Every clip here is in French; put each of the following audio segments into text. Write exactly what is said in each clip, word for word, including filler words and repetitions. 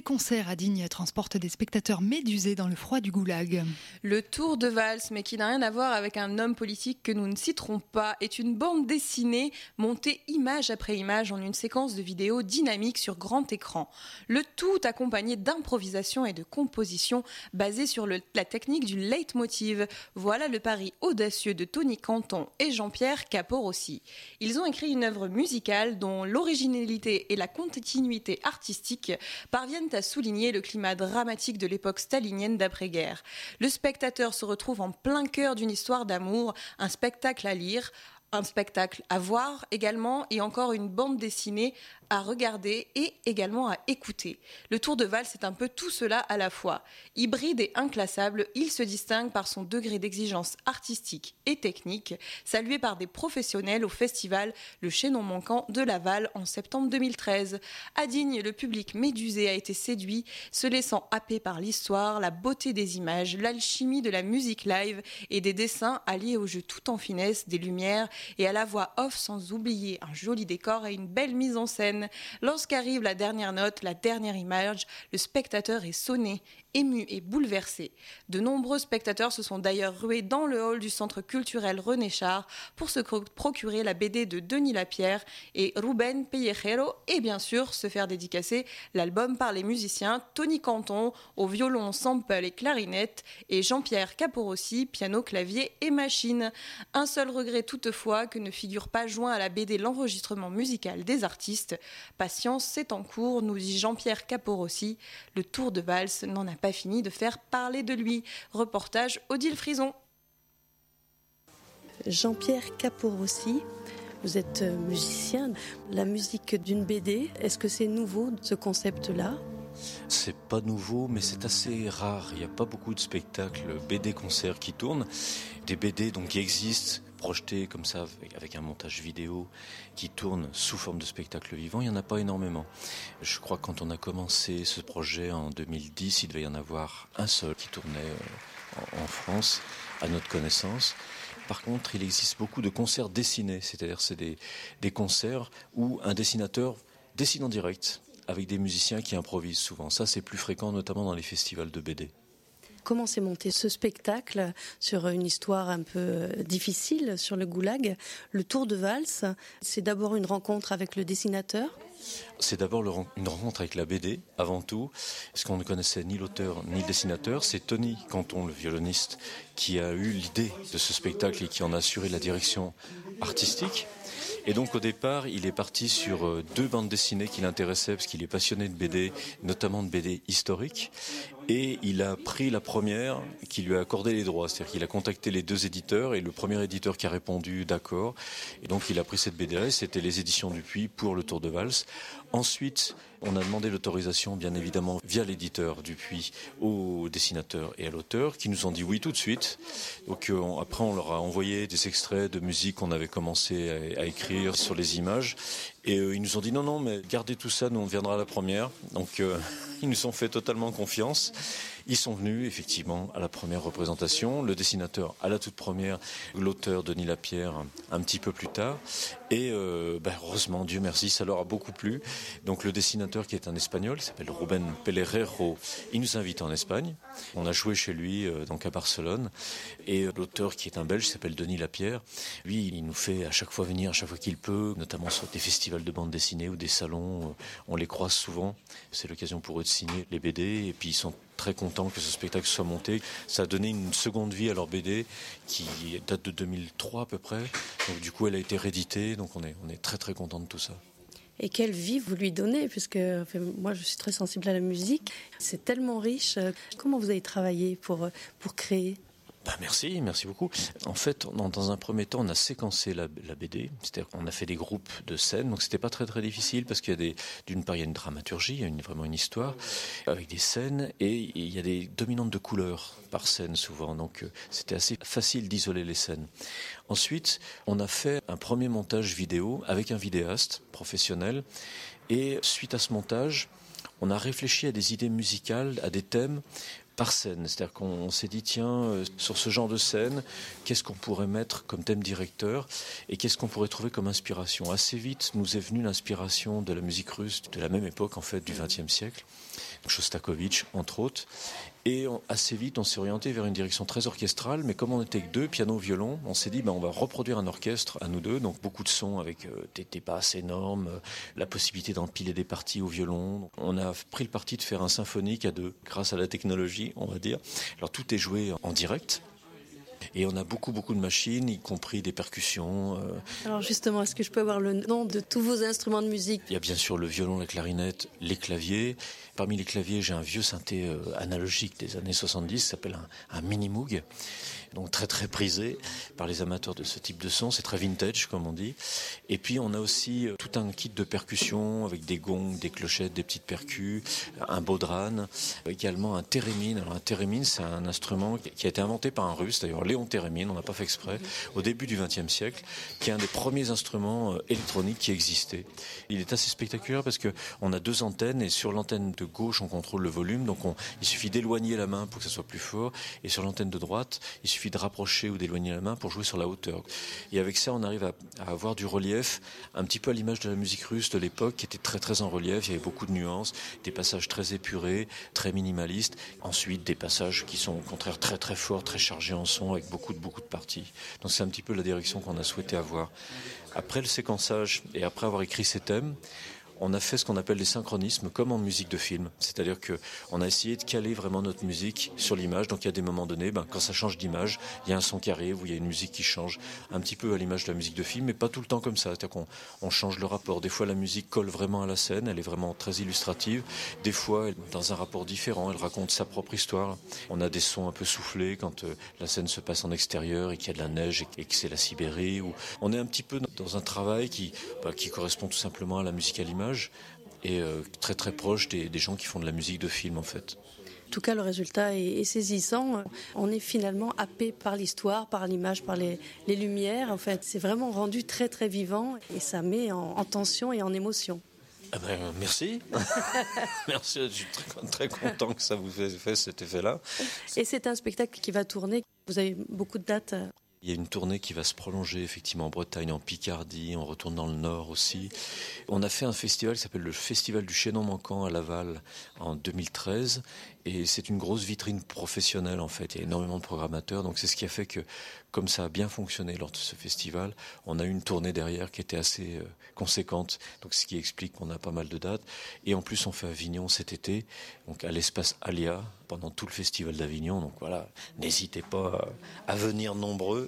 concert à Digne transporte des spectateurs médusés dans le froid du goulag. Le Tour de Valse, mais qui n'a rien à voir avec un homme politique que nous ne citerons pas, est une bande dessinée montée image après image en une séquence de vidéos dynamique sur grand écran. Le tout accompagné d'improvisation et de composition basée sur le, la technique du leitmotiv. Voilà le pari audacieux de Tony Canton et Jean-Pierre Caporossi. Ils ont écrit une œuvre musicale dont l'originalité et la continuité artistique parviennent à souligner le climat dramatique de l'époque stalinienne d'après-guerre. Le spectateur se retrouve en plein cœur d'une histoire d'amour, un spectacle à lire, un spectacle à voir également et encore une bande dessinée à regarder et également à écouter. Le Tour de Valse est un peu tout cela à la fois. Hybride et inclassable, il se distingue par son degré d'exigence artistique et technique, salué par des professionnels au festival Le Chaînon Manquant de Laval en septembre deux mille treize. À Digne, le public médusé a été séduit, se laissant happer par l'histoire, la beauté des images, l'alchimie de la musique live et des dessins alliés au jeu tout en finesse des lumières et à la voix off, sans oublier un joli décor et une belle mise en scène. Lorsqu'arrive la dernière note, la dernière image, le spectateur est sonné, ému et bouleversé. De nombreux spectateurs se sont d'ailleurs rués dans le hall du centre culturel René Char pour se procurer la B D de Denis Lapierre et Rubén Pellejero et bien sûr se faire dédicacer l'album par les musiciens Tony Canton au violon, sample et clarinette et Jean-Pierre Caporossi, piano, clavier et machine. Un seul regret toutefois que ne figure pas joint à la B D l'enregistrement musical des artistes. Patience, c'est en cours, nous dit Jean-Pierre Caporossi. Le Tour de Valse n'en a pas fini de faire parler de lui. Reportage Odile Frison. Jean-Pierre Caporossi, vous êtes musicien. La musique d'une B D, est-ce que c'est nouveau ce concept-là ? C'est pas nouveau, mais c'est assez rare. Il n'y a pas beaucoup de spectacles B D-concerts qui tournent. Des B D donc qui existent, projetés comme ça avec un montage vidéo qui tourne sous forme de spectacle vivant, il n'y en a pas énormément. Je crois que quand on a commencé ce projet en deux mille dix, il devait y en avoir un seul qui tournait en France, à notre connaissance. Par contre, il existe beaucoup de concerts dessinés, c'est-à-dire c'est des, des concerts où un dessinateur dessine en direct avec des musiciens qui improvisent souvent. Ça, c'est plus fréquent, notamment dans les festivals de B D. Comment s'est monté ce spectacle sur une histoire un peu difficile sur le goulag ? Le Tour de Valse, c'est d'abord une rencontre avec le dessinateur ? C'est d'abord une rencontre avec la B D, avant tout, parce qu'on ne connaissait ni l'auteur ni le dessinateur. C'est Tony Canton, le violoniste, qui a eu l'idée de ce spectacle et qui en a assuré la direction artistique. Et donc au départ, il est parti sur deux bandes dessinées qui l'intéressaient, parce qu'il est passionné de B D, notamment de B D historiques. Et il a pris la première qui lui a accordé les droits, c'est-à-dire qu'il a contacté les deux éditeurs et le premier éditeur qui a répondu d'accord. Et donc il a pris cette B D-là, c'était les éditions Dupuis pour le Tour de Valse. Ensuite, on a demandé l'autorisation, bien évidemment, via l'éditeur Dupuis au dessinateur et à l'auteur, qui nous ont dit oui tout de suite. Donc euh, après, on leur a envoyé des extraits de musique qu'on avait commencé à, à écrire sur les images. Et euh, ils nous ont dit non, non, mais gardez tout ça, nous on viendra à la première. Donc euh, ils nous ont fait totalement confiance. Ils sont venus effectivement à la première représentation, le dessinateur à la toute première, l'auteur Denis Lapierre un petit peu plus tard. Et euh, bah, heureusement, Dieu merci, ça leur a beaucoup plu. Donc le dessinateur qui est un Espagnol, qui s'appelle Rubén Pellejero, il nous invite en Espagne. On a joué chez lui euh, donc à Barcelone. Et euh, l'auteur qui est un Belge, qui s'appelle Denis Lapierre, lui il nous fait à chaque fois venir, à chaque fois qu'il peut, notamment sur des festivals de bande dessinée ou des salons. Euh, on les croise souvent. C'est l'occasion pour eux de signer les B D et puis ils sont très contents que ce spectacle soit monté. Ça a donné une seconde vie à leur B D qui date de deux mille trois à peu près. Donc du coup elle a été rééditée, donc on est, on est très très contents de tout ça. Et quelle vie vous lui donnez, puisque enfin, moi je suis très sensible à la musique, c'est tellement riche. Comment vous avez travaillé pour, pour créer ? Bah merci, merci beaucoup. En fait, dans, dans un premier temps, on a séquencé la, la B D, c'est-à-dire qu'on a fait des groupes de scènes, donc c'était pas très très difficile parce qu'il y a des, d'une part il y a une dramaturgie, il y a une, vraiment une histoire avec des scènes et, et il y a des dominantes de couleurs par scène souvent, donc euh, c'était assez facile d'isoler les scènes. Ensuite, on a fait un premier montage vidéo avec un vidéaste professionnel et suite à ce montage, on a réfléchi à des idées musicales, à des thèmes par scène. C'est-à-dire qu'on s'est dit, tiens, euh, sur ce genre de scène, qu'est-ce qu'on pourrait mettre comme thème directeur et qu'est-ce qu'on pourrait trouver comme inspiration. Assez vite nous est venue l'inspiration de la musique russe de la même époque, en fait, du vingtième siècle, Shostakovich, entre autres. Et on, assez vite, on s'est orienté vers une direction très orchestrale, mais comme on était que deux, piano, violon, on s'est dit, ben, on va reproduire un orchestre à nous deux, donc beaucoup de sons avec euh, des, des basses énormes, euh, la possibilité d'empiler des parties au violon. Donc, on a pris le parti de faire un symphonique à deux, grâce à la technologie, on va dire. Alors tout est joué en direct. Et on a beaucoup, beaucoup de machines, y compris des percussions. Euh. Alors justement, est-ce que je peux avoir le nom de tous vos instruments de musique ? Il y a bien sûr le violon, la clarinette, les claviers. Parmi les claviers, j'ai un vieux synthé euh, analogique des années soixante-dix, qui s'appelle un, un Mini Moog. Donc très très prisé par les amateurs de ce type de son, c'est très vintage comme on dit. Et puis on a aussi tout un kit de percussion avec des gongs, des clochettes, des petites percus, un bodhrán, également un thérémine. Alors un thérémine, c'est un instrument qui a été inventé par un Russe, d'ailleurs Léon Thérémine, on n'a pas fait exprès, au début du vingtième siècle, qui est un des premiers instruments électroniques qui existaient. Il est assez spectaculaire parce que on a deux antennes et sur l'antenne de gauche on contrôle le volume, donc on, il suffit d'éloigner la main pour que ça soit plus fort, et sur l'antenne de droite, il suffit de rapprocher ou d'éloigner la main pour jouer sur la hauteur. Et avec ça, on arrive à, à avoir du relief, un petit peu à l'image de la musique russe de l'époque, qui était très très en relief. Il y avait beaucoup de nuances, des passages très épurés, très minimalistes. Ensuite, des passages qui sont au contraire très très forts, très chargés en son, avec beaucoup de beaucoup de parties. Donc c'est un petit peu la direction qu'on a souhaité avoir. Après le séquençage et après avoir écrit ces thèmes, on a fait ce qu'on appelle les synchronismes, comme en musique de film. C'est-à-dire qu'on a essayé de caler vraiment notre musique sur l'image. Donc il y a des moments donnés, ben, quand ça change d'image, il y a un son qui arrive ou il y a une musique qui change, un petit peu à l'image de la musique de film, mais pas tout le temps comme ça. C'est-à-dire qu'on on change le rapport. Des fois, la musique colle vraiment à la scène, elle est vraiment très illustrative. Des fois, elle, dans un rapport différent, elle raconte sa propre histoire. On a des sons un peu soufflés quand euh, la scène se passe en extérieur et qu'il y a de la neige et, et que c'est la Sibérie. Ou... On est un petit peu dans un travail qui, bah, qui correspond tout simplement à la musique à l'image. Et euh, très très proche des, des gens qui font de la musique de film en fait. En tout cas, le résultat est, est saisissant. On est finalement happé par l'histoire, par l'image, par les, les lumières. En fait, c'est vraiment rendu très très vivant et ça met en, en tension et en émotion. Ah ben, merci. Merci, je suis très, très content que ça vous ait fait cet effet-là. Et c'est un spectacle qui va tourner. Vous avez beaucoup de dates. Il y a une tournée qui va se prolonger effectivement en Bretagne, en Picardie, on retourne dans le Nord aussi. On a fait un festival qui s'appelle le Festival du Chaînon Manquant à Laval en deux mille treize et c'est une grosse vitrine professionnelle en fait, il y a énormément de programmateurs, donc c'est ce qui a fait que comme ça a bien fonctionné lors de ce festival, on a eu une tournée derrière qui était assez euh, conséquente, donc ce qui explique qu'on a pas mal de dates. Et en plus on fait Avignon cet été, donc à l'espace Alia, pendant tout le festival d'Avignon, donc voilà, n'hésitez pas à venir nombreux.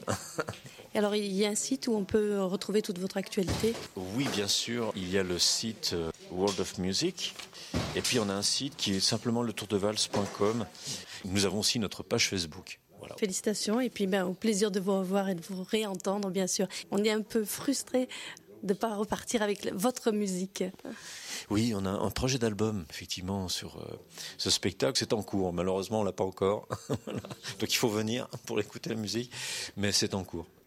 Et alors il y a un site où on peut retrouver toute votre actualité ? Oui, bien sûr, il y a le site euh, World of Music, et puis on a un site qui est simplement le tour de valse point com. Nous avons aussi notre page Facebook. Voilà. Félicitations et puis ben, au plaisir de vous revoir et de vous réentendre bien sûr. On est un peu frustrés de ne pas repartir avec votre musique. Oui, on a un projet d'album effectivement sur euh, ce spectacle, c'est en cours, malheureusement on l'a pas encore. Voilà. Donc il faut venir pour écouter la musique, mais c'est en cours.